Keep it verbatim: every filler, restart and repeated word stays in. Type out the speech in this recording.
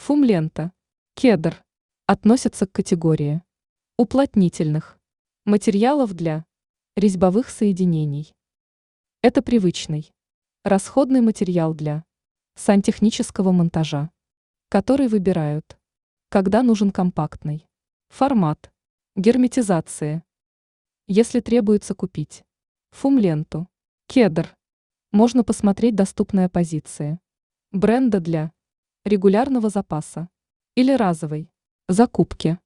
Фумлента, кедр относятся к категории уплотнительных материалов для резьбовых соединений. Это привычный, расходный материал для сантехнического монтажа, который выбирают, когда нужен компактный формат герметизации. Если требуется купить фумленту, кедр, можно посмотреть доступные позиции бренда для регулярного запаса или разовой закупки.